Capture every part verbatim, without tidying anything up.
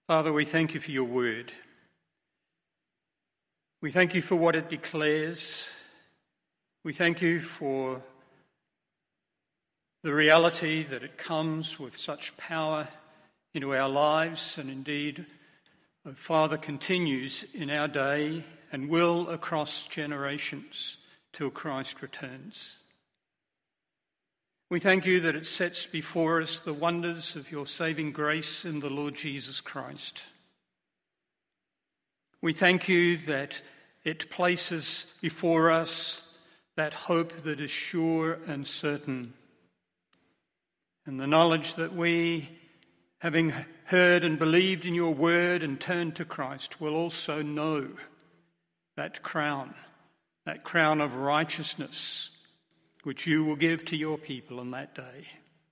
Father, we thank you for your word. We thank you for what it declares. We thank you for the reality that it comes with such power into our lives, and indeed, oh Father, continues in our day and will across generations till Christ returns. We thank you that it sets before us the wonders of your saving grace in the Lord Jesus Christ. We thank you that it places before us that hope that is sure and certain, and the knowledge that we, having heard and believed in your word and turned to Christ, will also know that crown, that crown of righteousness, which you will give to your people on that day.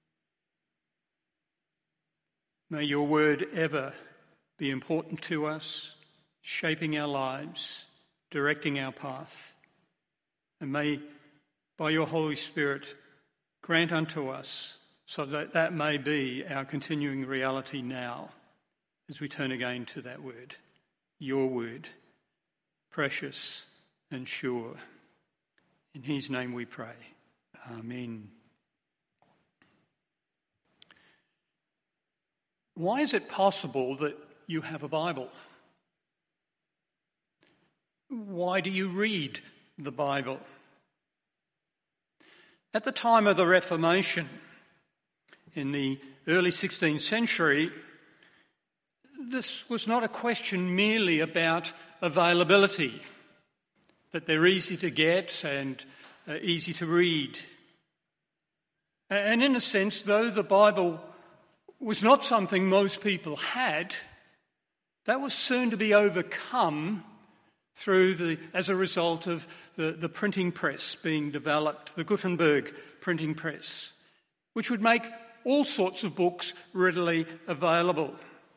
May your word ever be important to us, shaping our lives, directing our path. And may, by your Holy Spirit, grant unto us so that that may be our continuing reality now as we turn again to that word, your word, precious and sure. In his name we pray. Amen. Why is it possible that you have a Bible? Why do you read the Bible? At the time of the Reformation, in the early sixteenth century, this was not a question merely about availability, that they're easy to get and uh, easy to read. And in a sense, though the Bible was not something most people had, that was soon to be overcome through the, as a result of the, the printing press being developed, the Gutenberg printing press, which would make all sorts of books readily available.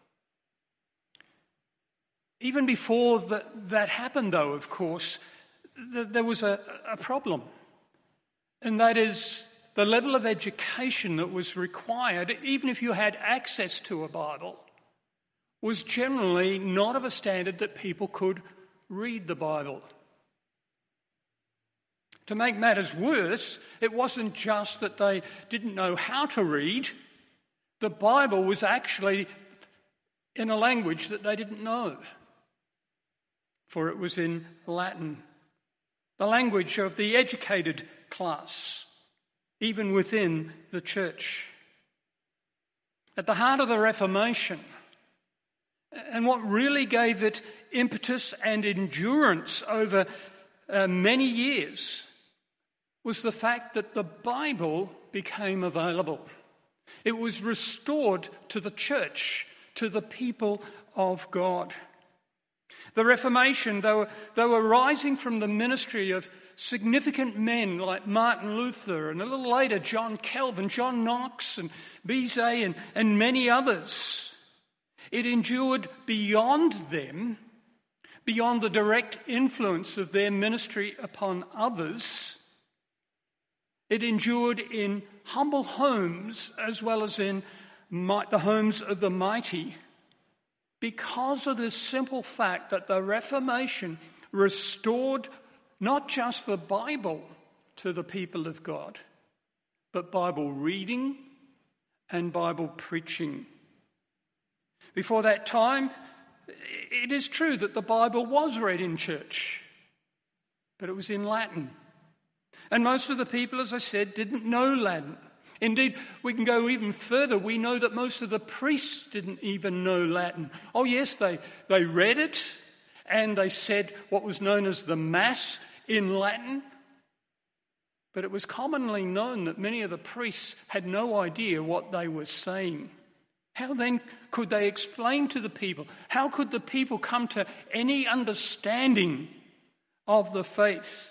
Even before that, that happened, though, of course, th- there was a, a problem, and that is the level of education that was required, even if you had access to a Bible, was generally not of a standard that people could read the Bible. To make matters worse, it wasn't just that they didn't know how to read. The Bible was actually in a language that they didn't know, for it was in Latin, the language of the educated class, even within the church. At the heart of the Reformation, and what really gave it impetus and endurance over uh, many years, was the fact that the Bible became available. It was restored to the church, to the people of God. The Reformation, though, though arising from the ministry of significant men like Martin Luther and a little later John Calvin, John Knox and Beza and, and many others, it endured beyond them, beyond the direct influence of their ministry upon others. It endured in humble homes as well as in might, the homes of the mighty, because of the simple fact that the Reformation restored not just the Bible to the people of God, but Bible reading and Bible preaching. Before that time, it is true that the Bible was read in church, but it was in Latin. And most of the people, as I said, didn't know Latin. Indeed, we can go even further. We know that most of the priests didn't even know Latin. Oh yes, they, they read it, and they said what was known as the Mass in Latin. But it was commonly known that many of the priests had no idea what they were saying. How then could they explain to the people? How could the people come to any understanding of the faith?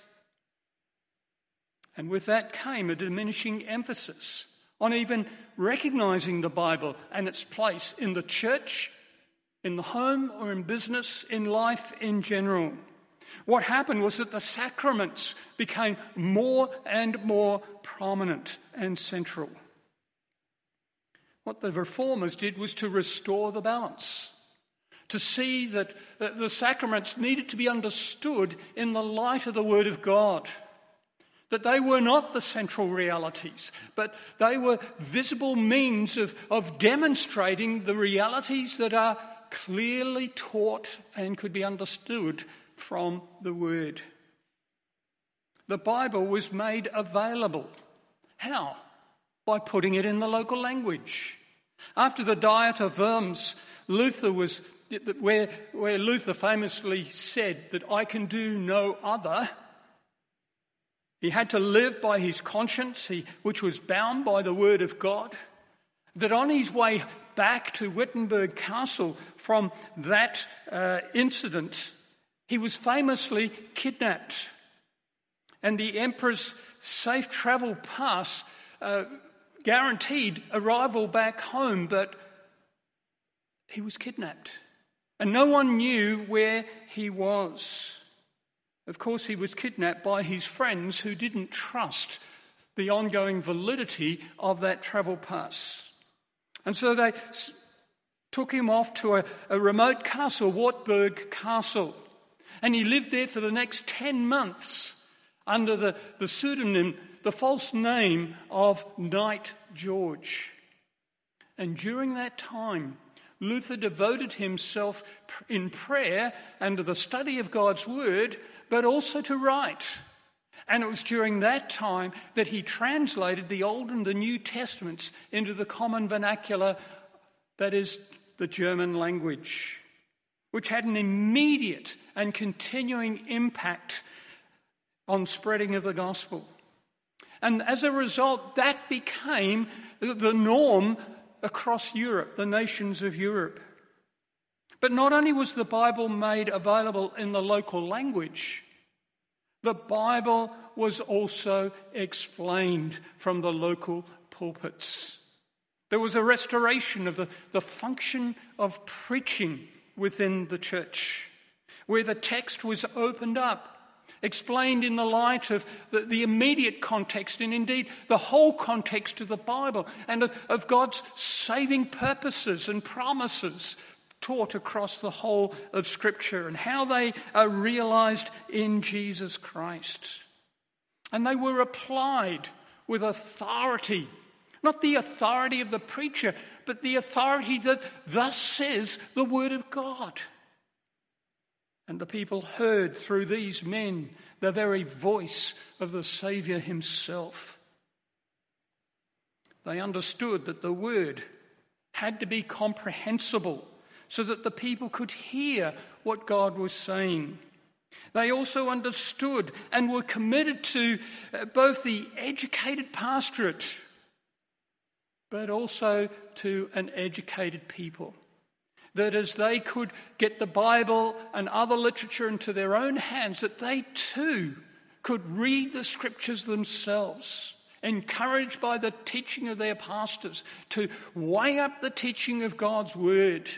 And with that came a diminishing emphasis on even recognizing the Bible and its place in the church, in the home, or in business, in life in general. What happened was that the sacraments became more and more prominent and central. What the reformers did was to restore the balance. to see that the sacraments needed to be understood in the light of the Word of God, that they were not the central realities, but they were visible means of, of demonstrating the realities that are clearly taught and could be understood from the Word. The Bible was made available. How? By putting it in the local language. After the Diet of Worms, Luther was where, where Luther famously said that I can do no other. He had to live by his conscience, he, which was bound by the Word of God. That on his way back to Wittenberg Castle from that uh, incident, he was famously kidnapped. And the Emperor's safe travel pass uh, guaranteed arrival back home, but he was kidnapped. And no one knew where he was. Of course, he was kidnapped by his friends who didn't trust the ongoing validity of that travel pass. And so they s- took him off to a, a remote castle, Wartburg Castle. And he lived there for the next ten months under the, the pseudonym, the false name of Knight George. And during that time, Luther devoted himself in prayer and to the study of God's Word, but also to write. And it was during that time that he translated the Old and the New Testaments into the common vernacular, that is, the German language, which had an immediate and continuing impact on spreading of the gospel. And as a result, that became the norm across Europe, the nations of Europe. But not only was the Bible made available in the local language, the Bible was also explained from the local pulpits. There was a restoration of the, the function of preaching within the church, where the text was opened up, explained in the light of the, the immediate context and indeed the whole context of the Bible and of, of God's saving purposes and promises taught across the whole of Scripture and how they are realized in Jesus Christ. And they were applied with authority, not the authority of the preacher, but the authority that thus says the Word of God. And the people heard through these men the very voice of the Saviour himself. They understood that the Word had to be comprehensible so that the people could hear what God was saying. They also understood and were committed to both the educated pastorate, but also to an educated people. That as they could get the Bible and other literature into their own hands, that they too could read the Scriptures themselves, encouraged by the teaching of their pastors to weigh up the teaching of God's Word.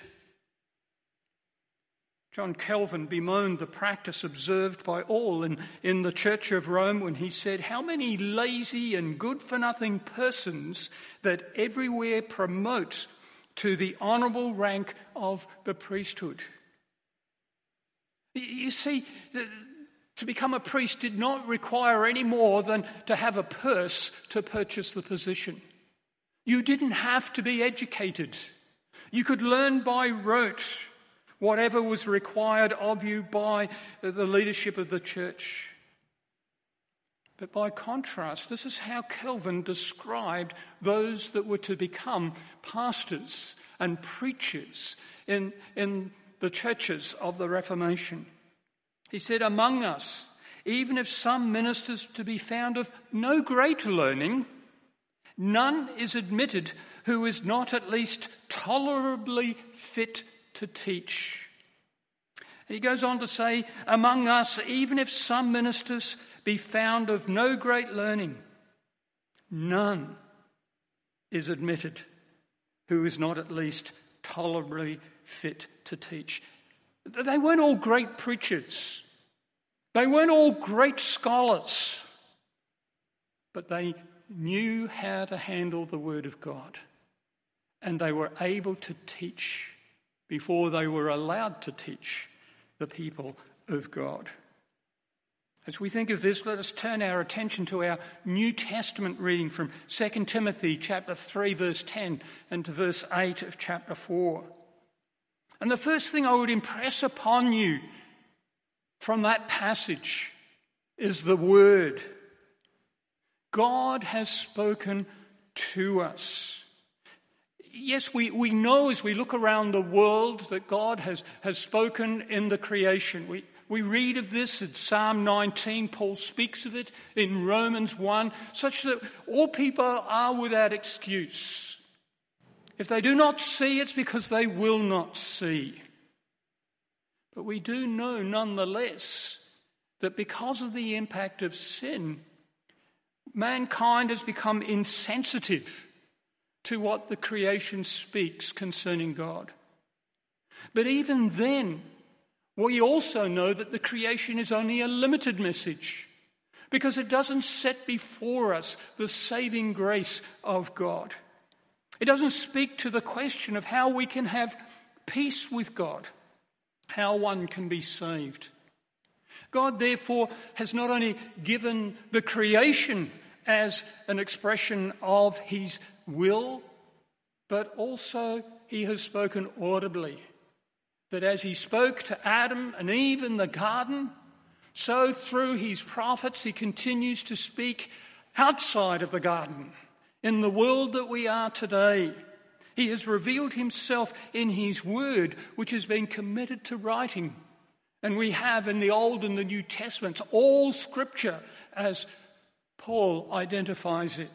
John Calvin bemoaned the practice observed by all in, in the Church of Rome when he said, "How many lazy and good-for-nothing persons that everywhere promote to the honourable rank of the priesthood." You see, to become a priest did not require any more than to have a purse to purchase the position. You didn't have to be educated. You could learn by rote whatever was required of you by the leadership of the church. But by contrast, this is how Calvin described those that were to become pastors and preachers in, in the churches of the Reformation. He said, "Among us, even if some ministers to be found of no great learning, none is admitted who is not at least tolerably fit to teach." And he goes on to say, "Among us, even if some ministers be found of no great learning, none is admitted who is not at least tolerably fit to teach." They weren't all great preachers. They weren't all great scholars. But they knew how to handle the Word of God. And they were able to teach before they were allowed to teach the people of God. As we think of this, let us turn our attention to our New Testament reading from Second Timothy chapter three, verse ten, and to verse eight of chapter four. And the first thing I would impress upon you from that passage is the word. God has spoken to us. Yes, we, we know as we look around the world that God has, has spoken in the creation. We, we read of this in Psalm nineteen. Paul speaks of it in Romans one, such that all people are without excuse. If they do not see, it's because they will not see. But we do know nonetheless that because of the impact of sin, mankind has become insensitive to what the creation speaks concerning God. But even then, we also know that the creation is only a limited message, because it doesn't set before us the saving grace of God. It doesn't speak to the question of how we can have peace with God, how one can be saved. God, therefore, has not only given the creation as an expression of his will, but also he has spoken audibly. That as he spoke to Adam and Eve in the garden, so through his prophets he continues to speak outside of the garden, in the world that we are today. He has revealed himself in his word, which has been committed to writing. And we have in the Old and the New Testaments all scripture as Paul identifies it.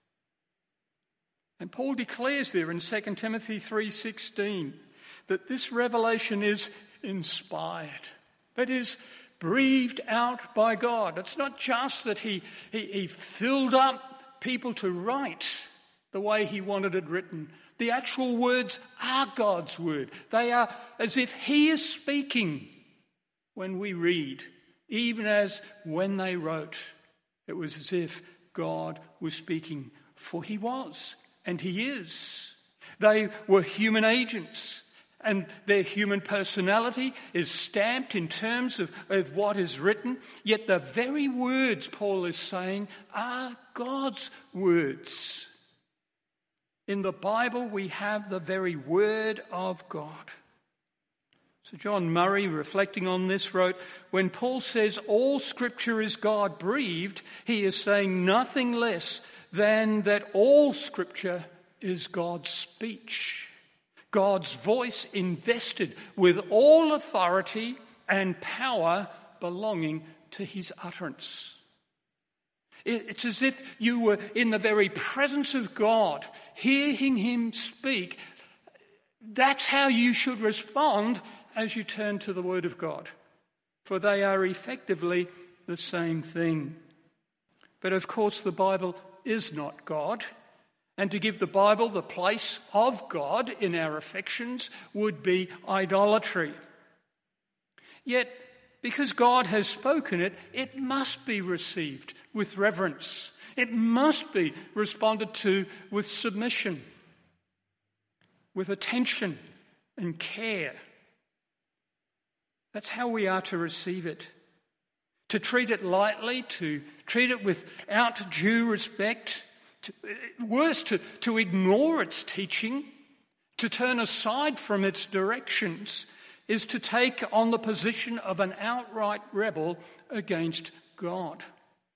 And Paul declares there in Second Timothy three sixteen that this revelation is inspired. That is, breathed out by God. It's not just that he, he, he filled up people to write the way he wanted it written. The actual words are God's word. They are as if he is speaking when we read, even as when they wrote. It was as if God was speaking, for he was, and he is. They were human agents, and their human personality is stamped in terms of, of what is written, yet the very words, Paul is saying, are God's words. In the Bible, we have the very word of God. Sir John Murray, reflecting on this, wrote, when Paul says all scripture is God-breathed, he is saying nothing less than that all scripture is God's speech, God's voice invested with all authority and power belonging to his utterance. It's as if you were in the very presence of God, hearing him speak. That's how you should respond as you turn to the Word of God, for they are effectively the same thing. But of course the Bible is not God, and to give the Bible the place of God in our affections would be idolatry. Yet, because God has spoken it, it must be received with reverence. It must be responded to with submission, with attention and care. That's how we are to receive it. To treat it lightly, to treat it without due respect, to, worse, to, to ignore its teaching, to turn aside from its directions, is to take on the position of an outright rebel against God.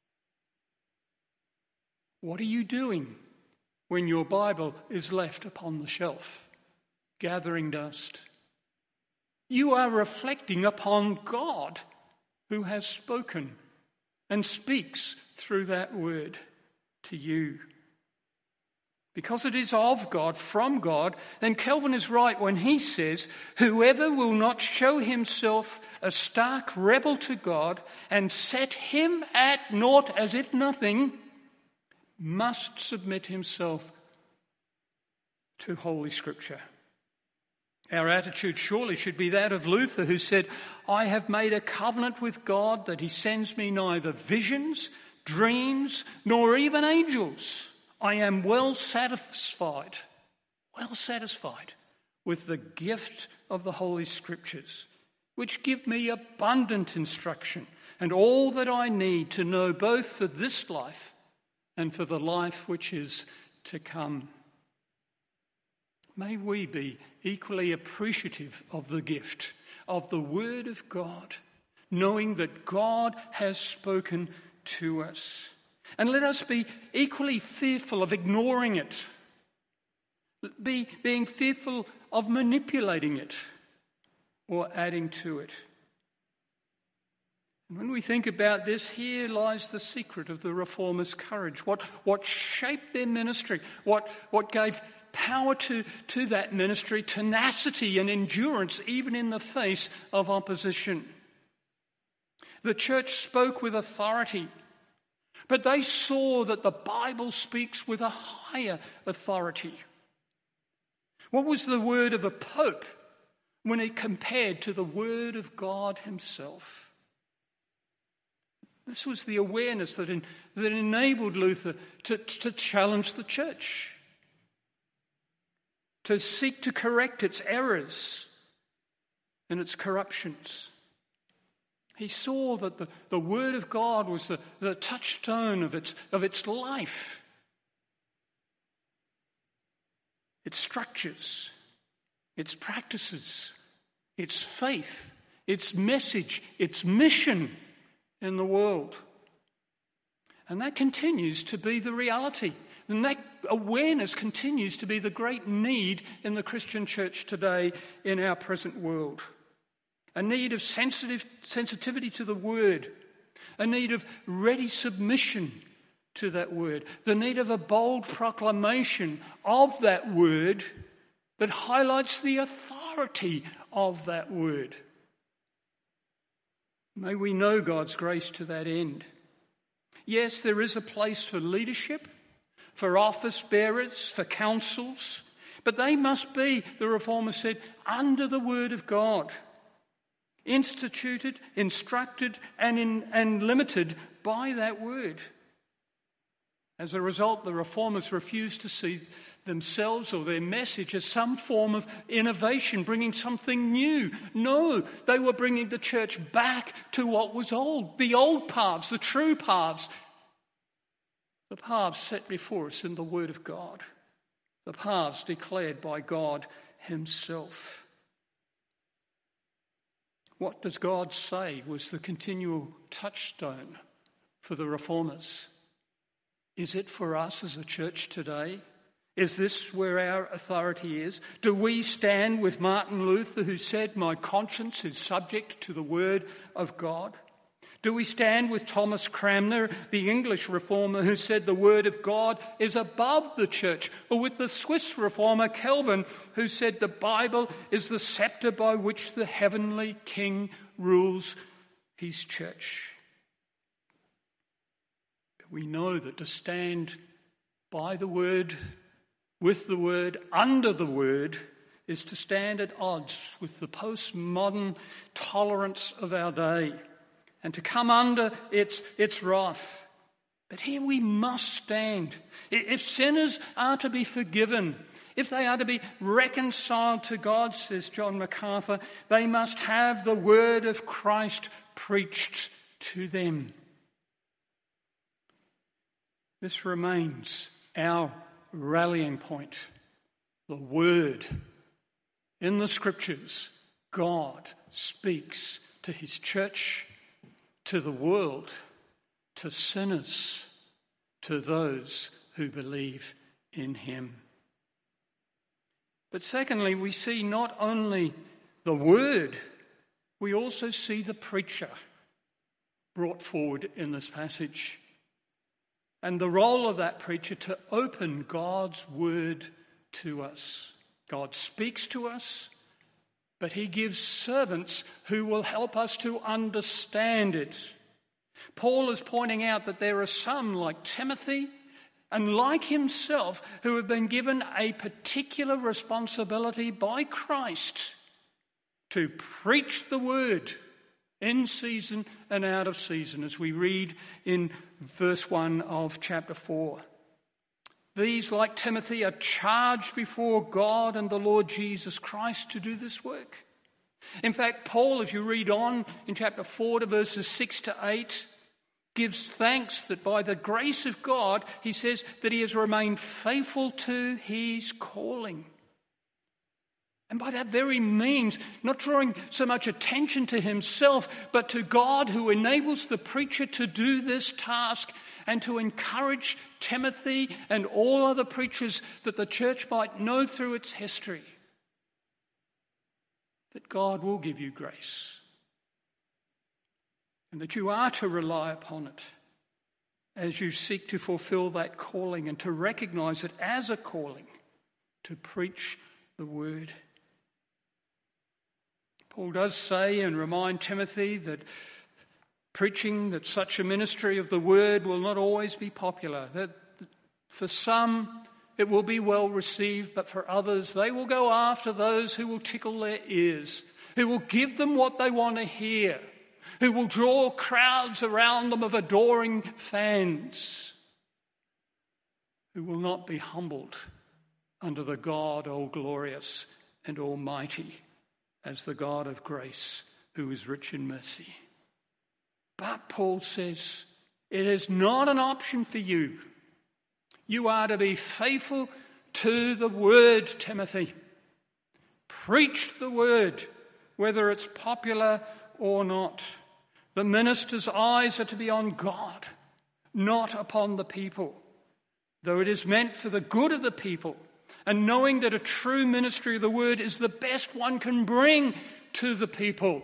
What are you doing when your Bible is left upon the shelf, gathering dust? You are reflecting upon God, who has spoken and speaks through that word to you. Because it is of God, from God, then Calvin is right when he says, whoever will not show himself a stark rebel to God and set him at naught as if nothing, must submit himself to Holy Scripture. Our attitude surely should be that of Luther, who said, I have made a covenant with God that he sends me neither visions, dreams, nor even angels. I am well satisfied, well satisfied with the gift of the Holy Scriptures, which give me abundant instruction and all that I need to know both for this life and for the life which is to come. May we be equally appreciative of the gift of the Word of God, knowing that God has spoken to us. And let us be equally fearful of ignoring it, be, being fearful of manipulating it or adding to it. And when we think about this, here lies the secret of the Reformers' courage. What, what shaped their ministry, what, what gave power to, to that ministry, tenacity and endurance, even in the face of opposition. The church spoke with authority, but they saw that the Bible speaks with a higher authority. What was the word of a pope when it compared to the word of God himself? This was the awareness that, in, that enabled Luther to, to challenge the church, to seek to correct its errors and its corruptions. He saw that the, the Word of God was the, the touchstone of its, of its life, its structures, its practices, its faith, its message, its mission in the world. And that continues to be the reality. And that awareness continues to be the great need in the Christian church today in our present world. A need of sensitive sensitivity to the word, a need of ready submission to that word, the need of a bold proclamation of that word that highlights the authority of that word. May we know God's grace to that end. Yes, there is a place for leadership, for office bearers, for councils, but they must be, the Reformer said, under the word of God, instituted, instructed, and, in, and limited by that word. As a result, the Reformers refused to see themselves or their message as some form of innovation, bringing something new. No, they were bringing the church back to what was old, the old paths, the true paths, the paths set before us in the Word of God, the paths declared by God himself. What does God say was the continual touchstone for the Reformers? Is it for us as a church today? Is this where our authority is? Do we stand with Martin Luther, who said, "My conscience is subject to the word of God"? Do we stand with Thomas Cranmer, the English reformer, who said the word of God is above the church? Or with the Swiss reformer Calvin, who said the Bible is the scepter by which the heavenly King rules his church? We know that to stand by the word, with the word, under the word, is to stand at odds with the postmodern tolerance of our day and to come under its, its wrath. But here we must stand. If sinners are to be forgiven, if they are to be reconciled to God, says John MacArthur, they must have the word of Christ preached to them. This remains our rallying point. The word in the scriptures, God speaks to his church, to the world, to sinners, to those who believe in him. But secondly, we see not only the word, we also see the preacher brought forward in this passage. And the role of that preacher to open God's word to us. God speaks to us, but he gives servants who will help us to understand it. Paul is pointing out that there are some, like Timothy, and like himself, who have been given a particular responsibility by Christ to preach the word in season and out of season, as we read in verse one of chapter four. These, like Timothy, are charged before God and the Lord Jesus Christ to do this work. In fact, Paul, if you read on in chapter four to verses six to eight, gives thanks that by the grace of God, he says that he has remained faithful to his calling. And by that very means, not drawing so much attention to himself, but to God who enables the preacher to do this task and to encourage Timothy and all other preachers that the church might know through its history that God will give you grace and that you are to rely upon it as you seek to fulfill that calling and to recognize it as a calling to preach the word. Paul does say and remind Timothy that preaching, that such a ministry of the word will not always be popular, that for some it will be well received, but for others they will go after those who will tickle their ears, who will give them what they want to hear, who will draw crowds around them of adoring fans, who will not be humbled under the God all glorious and almighty as the God of grace who is rich in mercy. But Paul says, it is not an option for you. You are to be faithful to the word, Timothy. Preach the word, whether it's popular or not. The minister's eyes are to be on God, not upon the people, though it is meant for the good of the people, and knowing that a true ministry of the word is the best one can bring to the people.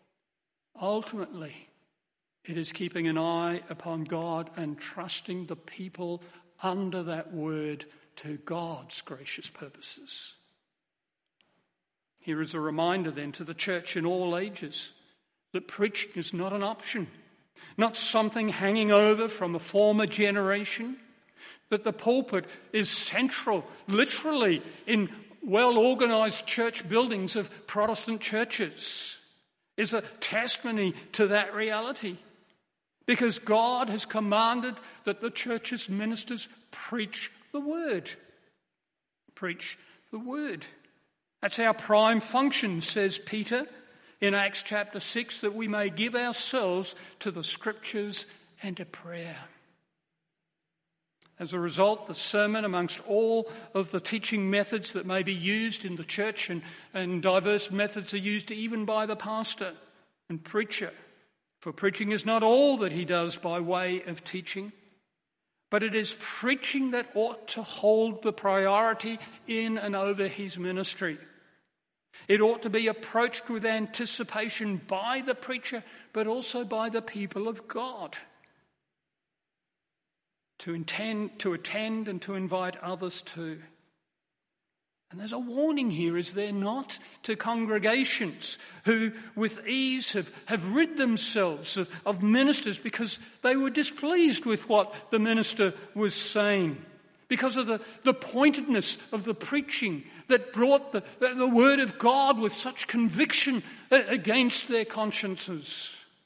Ultimately, it is keeping an eye upon God and trusting the people under that word to God's gracious purposes. Here is a reminder then to the church in all ages that preaching is not an option, not something hanging over from a former generation, but the pulpit is central, literally, in well-organised church buildings of Protestant churches, is a testimony to that reality. Because God has commanded that the church's ministers preach the word. Preach the word. That's our prime function, says Peter in Acts chapter six, that we may give ourselves to the scriptures and to prayer. As a result, the sermon, amongst all of the teaching methods that may be used in the church, and, and diverse methods are used even by the pastor and preacher, for preaching is not all that he does by way of teaching, but it is preaching that ought to hold the priority in and over his ministry. It ought to be approached with anticipation by the preacher, but also by the people of God. To intend, to attend and to invite others to. And there's a warning here, is there not, to congregations who with ease have, have rid themselves of, of ministers because they were displeased with what the minister was saying, because of the, the pointedness of the preaching that brought the, the word of God with such conviction against their consciences.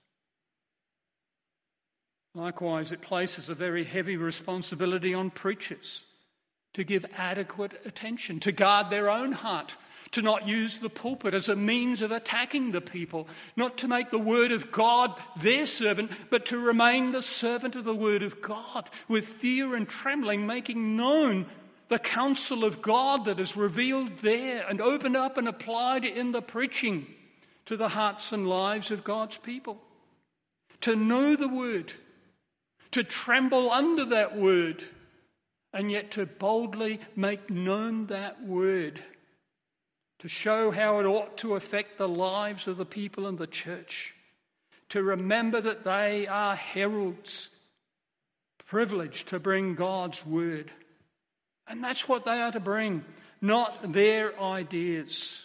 Likewise, it places a very heavy responsibility on preachers to give adequate attention, to guard their own heart, to not use the pulpit as a means of attacking the people, not to make the word of God their servant, but to remain the servant of the word of God, with fear and trembling, making known the counsel of God that is revealed there and opened up and applied in the preaching to the hearts and lives of God's people. To know the word, to tremble under that word, and yet to boldly make known that word, to show how it ought to affect the lives of the people in the church, to remember that they are heralds, privileged to bring God's word. And that's what they are to bring, not their ideas.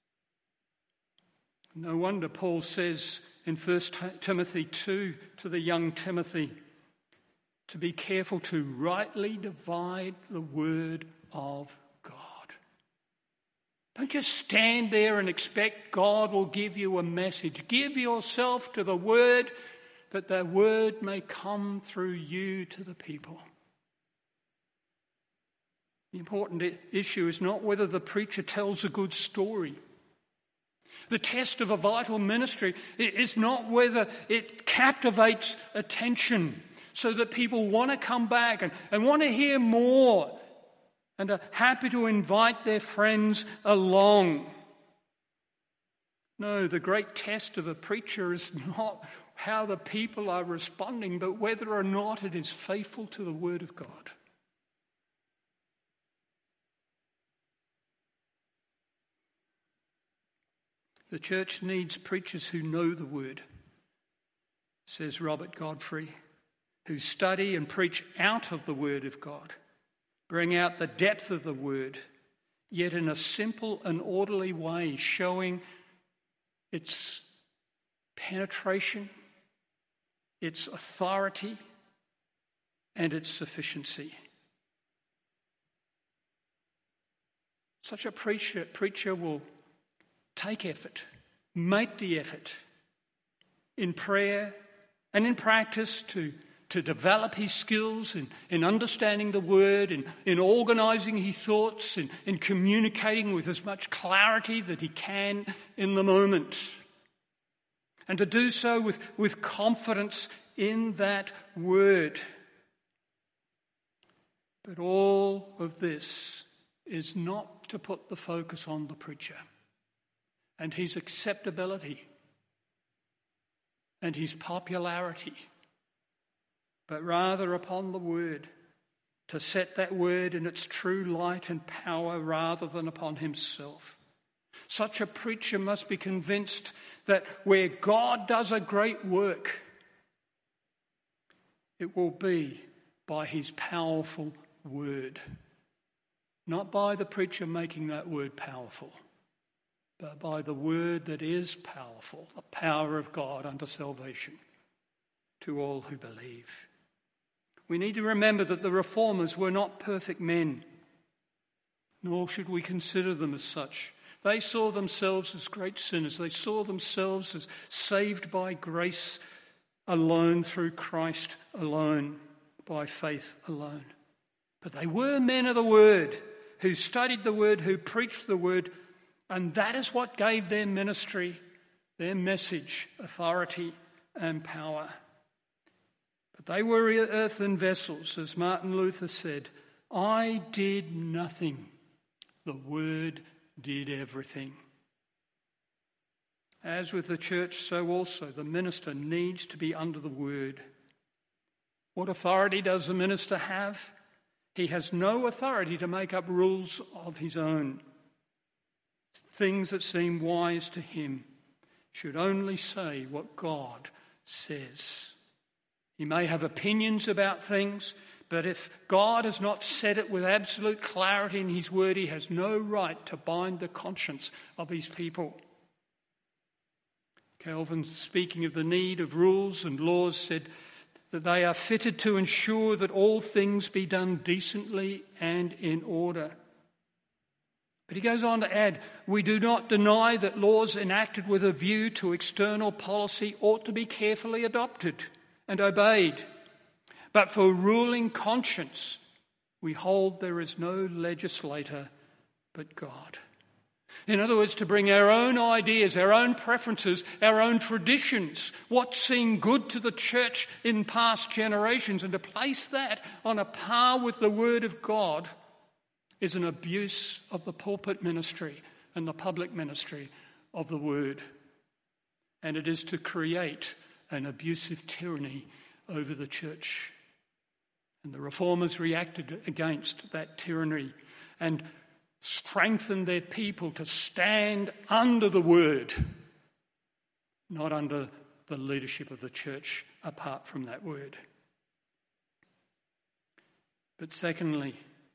No wonder Paul says in First Timothy two to the young Timothy, to be careful to rightly divide the word of God. Don't just stand there and expect God will give you a message. Give yourself to the word, that the word may come through you to the people. The important issue is not whether the preacher tells a good story. The test of a vital ministry is not whether it captivates attention so that people want to come back and, and want to hear more and are happy to invite their friends along. No, the great test of a preacher is not how the people are responding, but whether or not it is faithful to the Word of God. The church needs preachers who know the Word, says Robert Godfrey, who study and preach out of the Word of God, bring out the depth of the Word, yet in a simple and orderly way, showing its penetration, its authority, and its sufficiency. Such a preacher, preacher will take effort, make the effort in prayer and in practice to, to develop his skills in, in understanding the Word, in, in organising his thoughts, in, in communicating with as much clarity that he can in the moment. And to do so with, with confidence in that Word. But all of this is not to put the focus on the preacher and his acceptability and his popularity, but rather upon the Word, to set that Word in its true light and power rather than upon himself. Such a preacher must be convinced that where God does a great work, it will be by his powerful Word, not by the preacher making that Word powerful, but by the Word that is powerful, the power of God unto salvation to all who believe. We need to remember that the Reformers were not perfect men, nor should we consider them as such. They saw themselves as great sinners. They saw themselves as saved by grace alone, through Christ alone, by faith alone. But they were men of the Word, who studied the Word, who preached the Word, and that is what gave their ministry, their message, authority and power. But they were earthen vessels, as Martin Luther said, I did nothing, the Word did everything. As with the church, so also the minister needs to be under the Word. What authority does the minister have? He has no authority to make up rules of his own. Things that seem wise to him should only say what God says. He may have opinions about things, but if God has not said it with absolute clarity in his Word, he has no right to bind the conscience of his people. Calvin, speaking of the need of rules and laws, said that they are fitted to ensure that all things be done decently and in order. But he goes on to add, we do not deny that laws enacted with a view to external policy ought to be carefully adopted and obeyed. But for ruling conscience, we hold there is no legislator but God. In other words, to bring our own ideas, our own preferences, our own traditions, what seemed good to the church in past generations, and to place that on a par with the Word of God is an abuse of the pulpit ministry and the public ministry of the Word. And it is to create an abusive tyranny over the church. And the Reformers reacted against that tyranny and strengthened their people to stand under the Word, not under the leadership of the church apart from that Word. But secondly,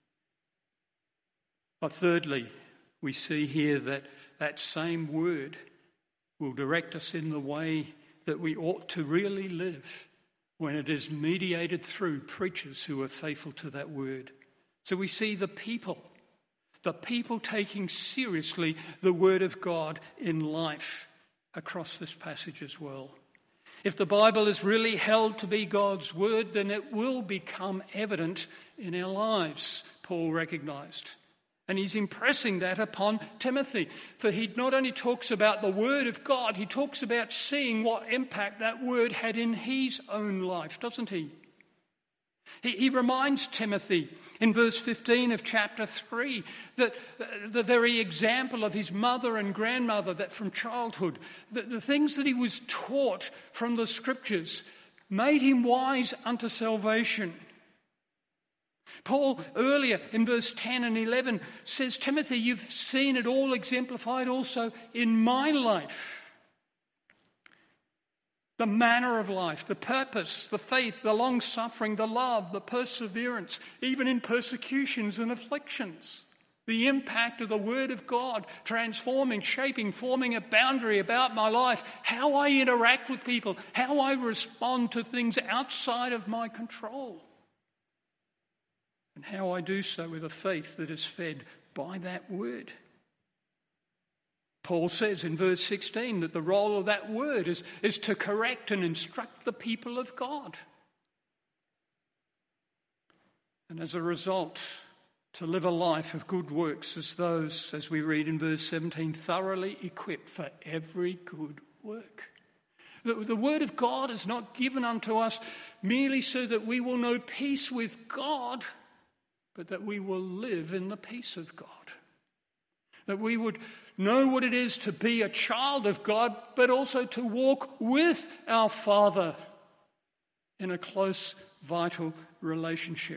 or thirdly, we see here that that same Word will direct us in the way that we ought to really live when it is mediated through preachers who are faithful to that Word. So we see the people, the people taking seriously the Word of God in life across this passage as well. If the Bible is really held to be God's word, then it will become evident in our lives, Paul recognised. And he's impressing that upon Timothy. For he not only talks about the word of God, he talks about seeing what impact that word had in his own life, doesn't he? He, he reminds Timothy in verse fifteen of chapter three that the very example of his mother and grandmother, that from childhood, the, the things that he was taught from the scriptures made him wise unto salvation. Paul earlier in verse ten and eleven says, Timothy, you've seen it all exemplified also in my life. The manner of life, the purpose, the faith, the long-suffering, the love, the perseverance, even in persecutions and afflictions. The impact of the Word of God transforming, shaping, forming a boundary about my life, how I interact with people, how I respond to things outside of my control, and how I do so with a faith that is fed by that Word. Paul says in verse sixteen that the role of that word is, is to correct and instruct the people of God. And as a result, to live a life of good works as those, as we read in verse seventeen, thoroughly equipped for every good work. The, the word of God is not given unto us merely so that we will know peace with God, but that we will live in the peace of God. That we would know what it is to be a child of God, but also to walk with our Father in a close, vital relationship.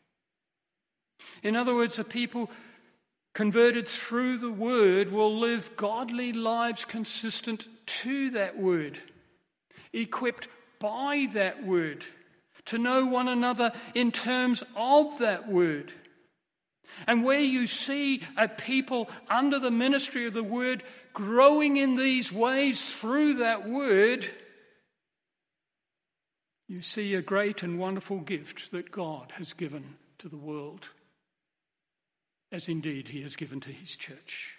In other words, a people converted through the word will live godly lives consistent to that word, equipped by that word, to know one another in terms of that word. And where you see a people under the ministry of the word growing in these ways through that word, you see a great and wonderful gift that God has given to the world, as indeed he has given to his church.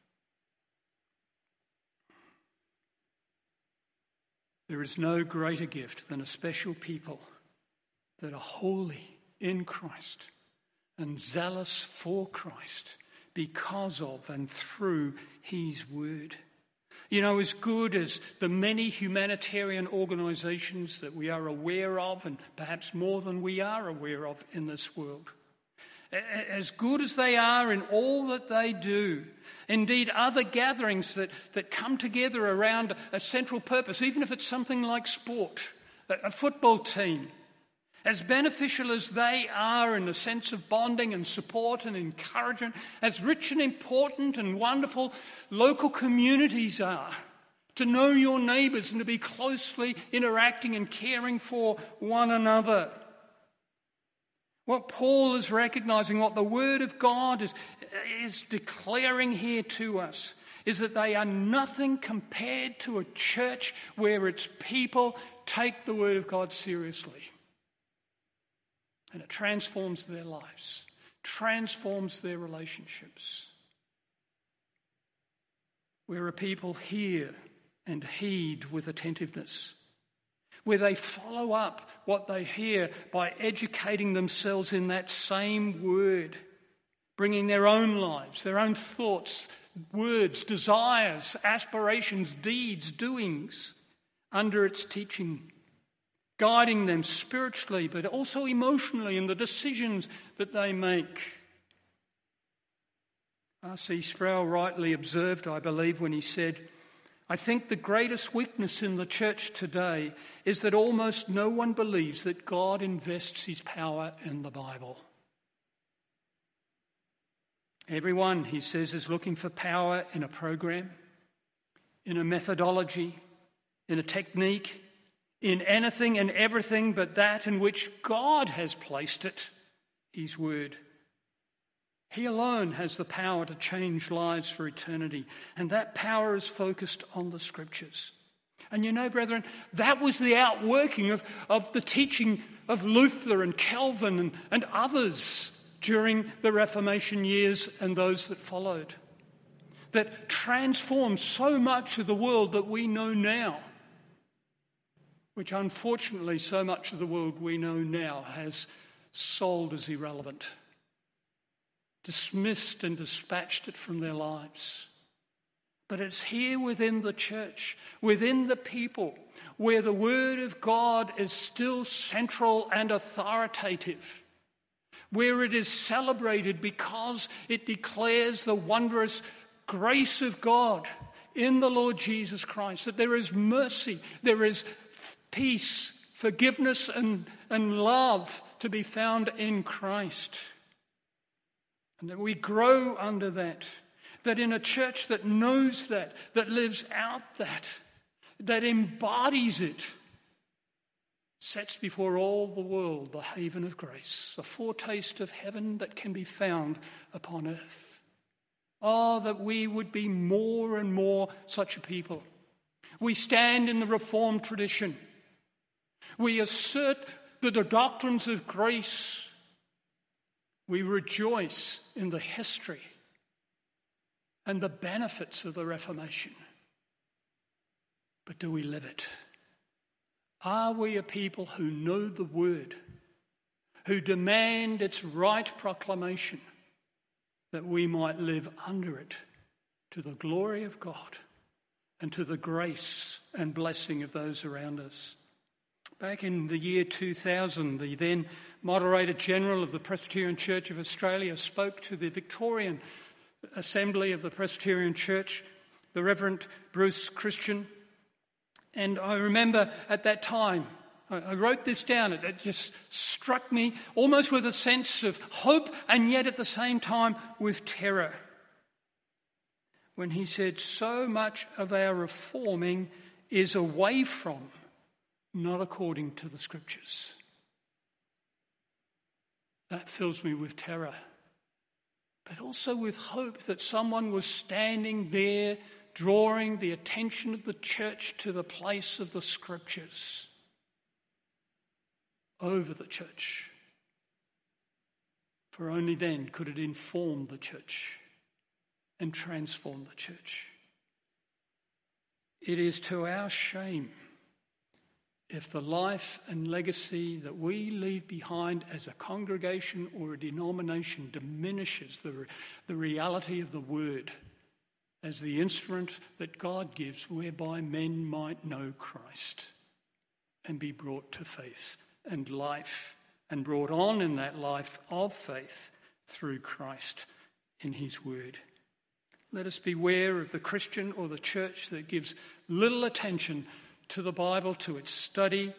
There is no greater gift than a special people that are holy in Christ and zealous for Christ because of and through his word. You know, as good as the many humanitarian organisations that we are aware of, and perhaps more than we are aware of in this world, as good as they are in all that they do, indeed other gatherings that, that come together around a central purpose, even if it's something like sport, a football team, as beneficial as they are in the sense of bonding and support and encouragement, as rich and important and wonderful local communities are, to know your neighbours and to be closely interacting and caring for one another. What Paul is recognising, what the Word of God is, is declaring here to us, is that they are nothing compared to a church where its people take the Word of God seriously. And it transforms their lives, transforms their relationships. Where a people hear and heed with attentiveness, where they follow up what they hear by educating themselves in that same word, bringing their own lives, their own thoughts, words, desires, aspirations, deeds, doings under its teaching, guiding them spiritually but also emotionally in the decisions that they make. R C Sproul rightly observed, I believe, when he said, I think the greatest weakness in the church today is that almost no one believes that God invests his power in the Bible. Everyone, he says, is looking for power in a program, in a methodology, in a technique, in anything and everything but that in which God has placed it, his word. He alone has the power to change lives for eternity, and that power is focused on the scriptures. And you know, brethren, that was the outworking of, of the teaching of Luther and Calvin and, and others during the Reformation years and those that followed, that transformed so much of the world that we know now. which unfortunately so much of the world we know now has sold as irrelevant, dismissed and dispatched it from their lives. But it's here within the church, within the people, where the Word of God is still central and authoritative, where it is celebrated because it declares the wondrous grace of God in the Lord Jesus Christ, that there is mercy, there is peace, forgiveness and, and love to be found in Christ. And that we grow under that, that in a church that knows that, that lives out that, that embodies it, sets before all the world the haven of grace, a foretaste of heaven that can be found upon earth. Oh, that we would be more and more such a people. We stand in the Reformed tradition. We assert the doctrines of grace. We rejoice in the history and the benefits of the Reformation. But do we live it? Are we a people who know the Word, who demand its right proclamation, that we might live under it to the glory of God and to the grace and blessing of those around us? Back in the year two thousand, the then Moderator General of the Presbyterian Church of Australia spoke to the Victorian Assembly of the Presbyterian Church, the Reverend Bruce Christian. And I remember at that time, I wrote this down, it, it just struck me almost with a sense of hope and yet at the same time with terror. When he said, so much of our reforming is away from, not according to the Scriptures. That fills me with terror, but also with hope that someone was standing there drawing the attention of the church to the place of the Scriptures over the church. For only then could it inform the church and transform the church. It is to our shame if the life and legacy that we leave behind as a congregation or a denomination diminishes the, the reality of the Word as the instrument that God gives whereby men might know Christ and be brought to faith and life and brought on in that life of faith through Christ in his Word. Let us beware of the Christian or the church that gives little attention to the Bible, to its study,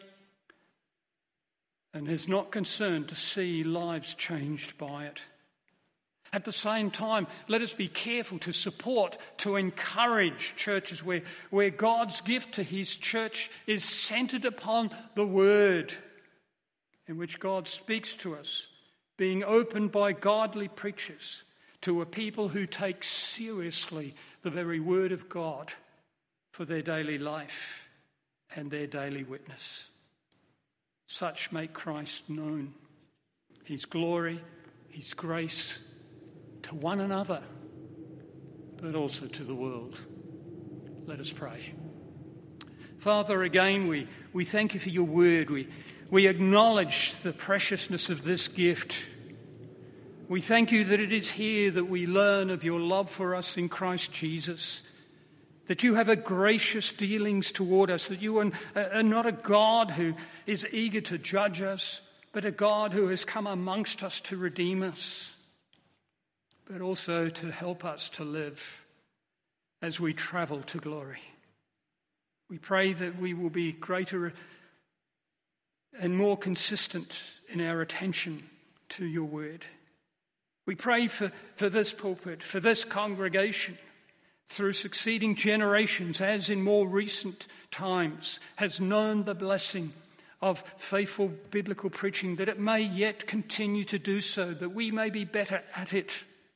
and is not concerned to see lives changed by it. At the same time, let us be careful to support, to encourage churches where, where God's gift to his church is centred upon the Word, in which God speaks to us, being opened by godly preachers to a people who take seriously the very Word of God for their daily life and their daily witness. Such make Christ known, his glory, his grace, to one another, but also to the world. Let us pray. Father, again, we, we thank you for your word. We, we acknowledge the preciousness of this gift. We thank you that it is here that we learn of your love for us in Christ Jesus, that you have a gracious dealings toward us, that you are, are not a God who is eager to judge us, but a God who has come amongst us to redeem us, but also to help us to live as we travel to glory. We pray that we will be greater and more consistent in our attention to your word. We pray for, for this pulpit, for this congregation, through succeeding generations, as in more recent times, has known the blessing of faithful biblical preaching, that it may yet continue to do so, that we may be better at it.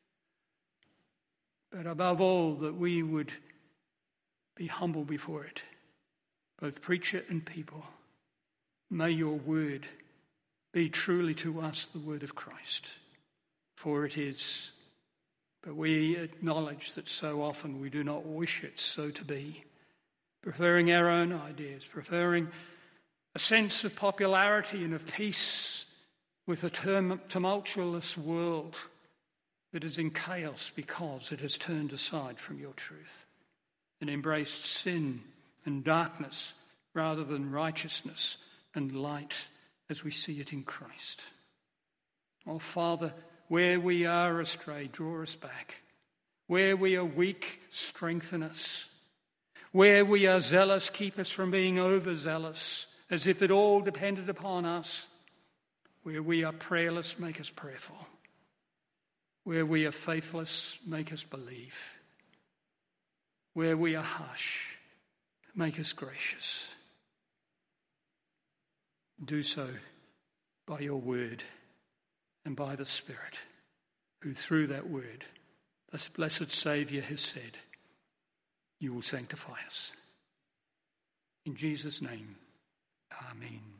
But above all, that we would be humble before it, both preacher and people. May your word be truly to us the word of Christ, for it is. But we acknowledge that so often we do not wish it so to be, preferring our own ideas, preferring a sense of popularity and of peace with a tumultuous world that is in chaos because it has turned aside from your truth and embraced sin and darkness rather than righteousness and light as we see it in Christ. Oh, Father, where we are astray, draw us back. Where we are weak, strengthen us. Where we are zealous, keep us from being overzealous, as if it all depended upon us. Where we are prayerless, make us prayerful. Where we are faithless, make us believe. Where we are harsh, make us gracious. Do so by your word and by the Spirit, who through that word, this blessed Saviour has said, you will sanctify us. In Jesus' name, amen.